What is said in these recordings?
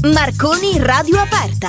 Marconi Radio Aperta.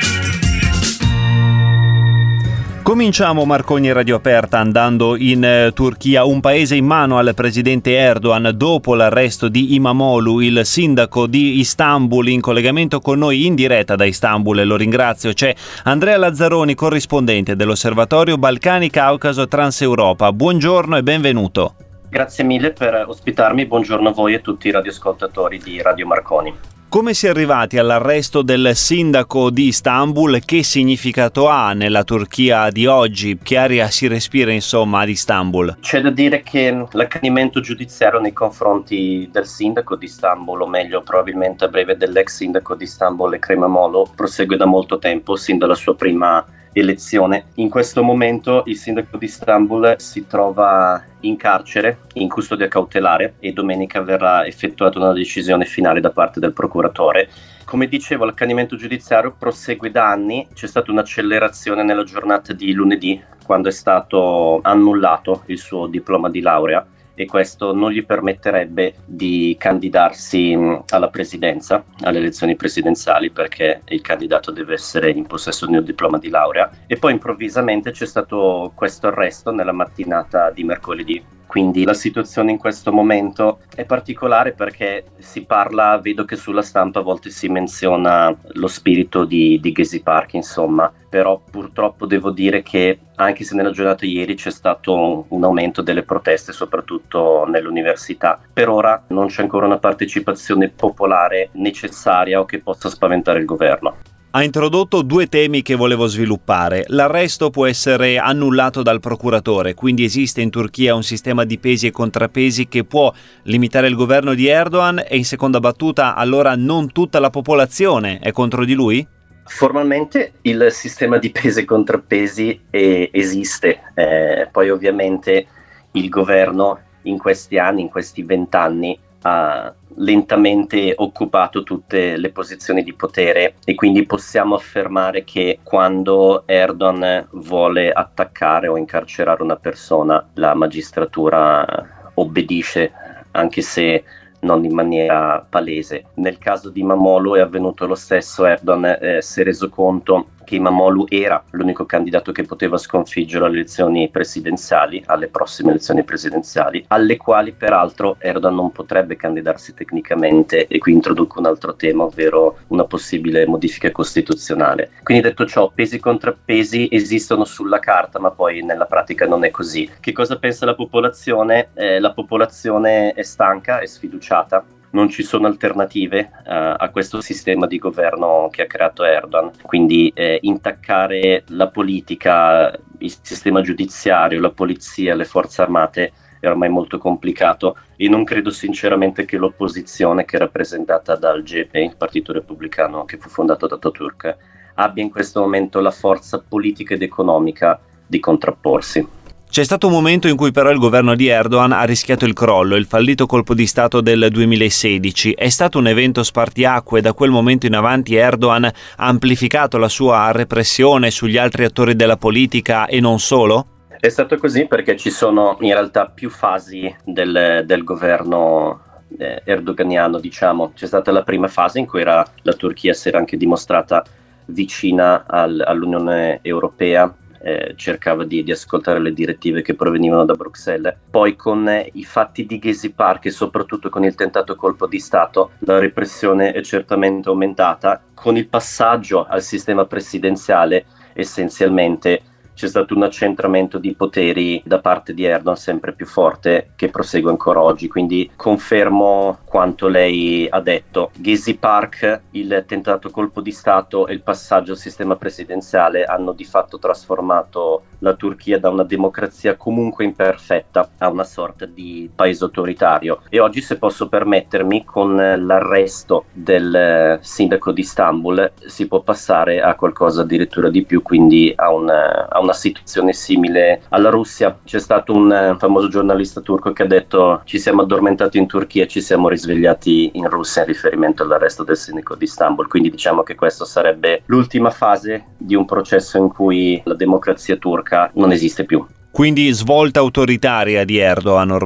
Cominciamo Marconi Radio Aperta andando in Turchia, un paese in mano al presidente Erdogan dopo l'arresto di Imamoglu, il sindaco di Istanbul, in collegamento con noi in diretta da Istanbul, e lo ringrazio. C'è Andrea Lazzaroni, corrispondente dell'Osservatorio Balcani Caucaso Transeuropa. Buongiorno e benvenuto. Grazie mille per ospitarmi, buongiorno a voi e tutti i radioascoltatori di Radio Marconi. Come si è arrivati all'arresto del sindaco di Istanbul? Che significato ha nella Turchia di oggi? Che aria si respira insomma ad Istanbul? C'è da dire che l'accanimento giudiziario nei confronti del sindaco di Istanbul, o meglio probabilmente a breve dell'ex sindaco di Istanbul Ekrem İmamoğlu, prosegue da molto tempo, sin dalla sua prima elezione. In questo momento il sindaco di Istanbul si trova in carcere, in custodia cautelare, e domenica verrà effettuata una decisione finale da parte del procuratore. Come dicevo, l'accanimento giudiziario prosegue da anni. C'è stata un'accelerazione nella giornata di lunedì, quando è stato annullato il suo diploma di laurea, e questo non gli permetterebbe di candidarsi alla presidenza, alle elezioni presidenziali, perché il candidato deve essere in possesso di un diploma di laurea. E poi improvvisamente c'è stato questo arresto nella mattinata di mercoledì. Quindi la situazione in questo momento è particolare perché si parla, vedo che sulla stampa a volte si menziona lo spirito di Gezi Park, insomma, però purtroppo devo dire che anche se nella giornata di ieri c'è stato un aumento delle proteste, soprattutto nell'università, per ora non c'è ancora una partecipazione popolare necessaria o che possa spaventare il governo. Ha introdotto due temi che volevo sviluppare. L'arresto può essere annullato dal procuratore, quindi esiste in Turchia un sistema di pesi e contrappesi che può limitare il governo di Erdogan, e in seconda battuta allora non tutta la popolazione è contro di lui? Formalmente il sistema di pesi e contrappesi esiste, poi ovviamente il governo in questi anni, in questi 20 anni, ha lentamente occupato tutte le posizioni di potere, e quindi possiamo affermare che quando Erdogan vuole attaccare o incarcerare una persona, la magistratura obbedisce, anche se non in maniera palese. Nel caso di Imamoglu è avvenuto lo stesso. Erdogan si è reso conto che Imamoglu era l'unico candidato che poteva sconfiggere alle elezioni presidenziali, alle prossime elezioni presidenziali, alle quali peraltro Erdogan non potrebbe candidarsi tecnicamente, e qui introduco un altro tema, ovvero una possibile modifica costituzionale. Quindi, detto ciò, pesi e contrappesi esistono sulla carta, ma poi nella pratica non è così. Che cosa pensa la popolazione? La popolazione è stanca, è sfiduciata. Non ci sono alternative a questo sistema di governo che ha creato Erdogan, quindi intaccare la politica, il sistema giudiziario, la polizia, le forze armate è ormai molto complicato, e non credo sinceramente che l'opposizione, che è rappresentata dal CHP, il partito repubblicano che fu fondato da Atatürk, abbia in questo momento la forza politica ed economica di contrapporsi. C'è stato un momento in cui però il governo di Erdogan ha rischiato il crollo, il fallito colpo di Stato del 2016. È stato un evento spartiacque. Da quel momento in avanti Erdogan ha amplificato la sua repressione sugli altri attori della politica e non solo? È stato così perché ci sono in realtà più fasi del governo erdoganiano, diciamo. C'è stata la prima fase in cui la Turchia si era anche dimostrata vicina all'Unione Europea, cercava di ascoltare le direttive che provenivano da Bruxelles. Poi con i fatti di Gezi Park e soprattutto con il tentato colpo di Stato, la repressione è certamente aumentata. Con il passaggio al sistema presidenziale essenzialmente c'è stato un accentramento di poteri da parte di Erdogan sempre più forte, che prosegue ancora oggi. Quindi confermo quanto lei ha detto. Gezi Park, il tentato colpo di Stato e il passaggio al sistema presidenziale hanno di fatto trasformato la Turchia da una democrazia comunque imperfetta a una sorta di paese autoritario. E oggi, se posso permettermi, con l'arresto del sindaco di Istanbul si può passare a qualcosa addirittura di più, quindi a una situazione simile alla Russia. C'è stato un famoso giornalista turco che ha detto: ci siamo addormentati in Turchia e ci siamo risvegliati in Russia, in riferimento all'arresto del sindaco di Istanbul. Quindi diciamo che questa sarebbe l'ultima fase di un processo in cui la democrazia turca non esiste più. Quindi svolta autoritaria di Erdogan ormai.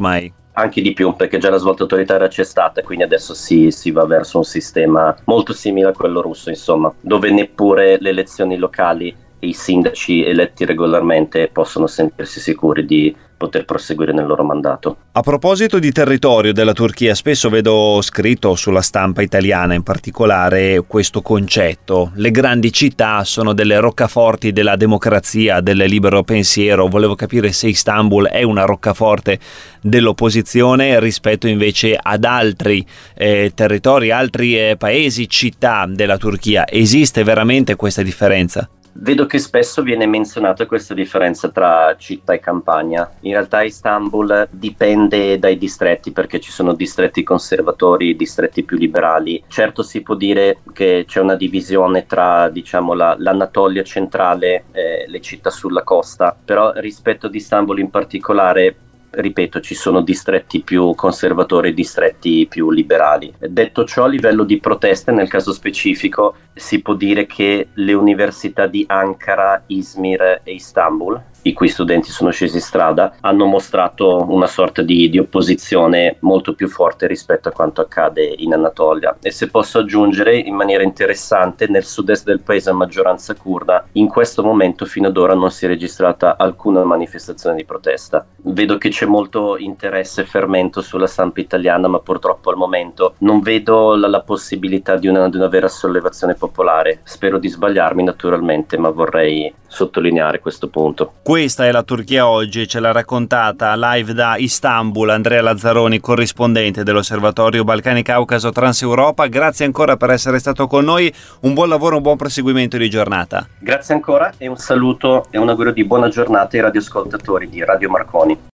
anche di più, perché già la svolta autoritaria c'è stata, quindi adesso si va verso un sistema molto simile a quello russo, insomma, dove neppure le elezioni locali e i sindaci eletti regolarmente possono sentirsi sicuri di poter proseguire nel loro mandato. A proposito di territorio della Turchia, spesso vedo scritto sulla stampa italiana in particolare questo concetto: le grandi città sono delle roccaforti della democrazia, del libero pensiero. Volevo capire se Istanbul è una roccaforte dell'opposizione rispetto invece ad altri territori, altri paesi, città della Turchia. Esiste veramente questa differenza? Vedo che spesso viene menzionata questa differenza tra città e campagna. In realtà Istanbul dipende dai distretti, perché ci sono distretti conservatori, distretti più liberali. Certo, si può dire che c'è una divisione tra, diciamo, l'Anatolia centrale e le città sulla costa, però rispetto ad Istanbul in particolare, ripeto, ci sono distretti più conservatori e distretti più liberali. Detto ciò, a livello di proteste, nel caso specifico, si può dire che le università di Ankara, Izmir e Istanbul, i cui studenti sono scesi in strada, hanno mostrato una sorta di opposizione molto più forte rispetto a quanto accade in Anatolia. E se posso aggiungere, in maniera interessante, nel sud-est del paese a maggioranza curda, in questo momento fino ad ora non si è registrata alcuna manifestazione di protesta. Vedo che c'è molto interesse e fermento sulla stampa italiana, ma purtroppo al momento non vedo la possibilità di una vera sollevazione popolare. Spero di sbagliarmi naturalmente, ma vorrei sottolineare questo punto. Questa è la Turchia oggi, ce l'ha raccontata live da Istanbul Andrea Lazzaroni, corrispondente dell'Osservatorio Balcani Caucaso Transeuropa. Grazie ancora per essere stato con noi, un buon lavoro, un buon proseguimento di giornata. Grazie ancora e un saluto e un augurio di buona giornata ai radioascoltatori di Radio Marconi.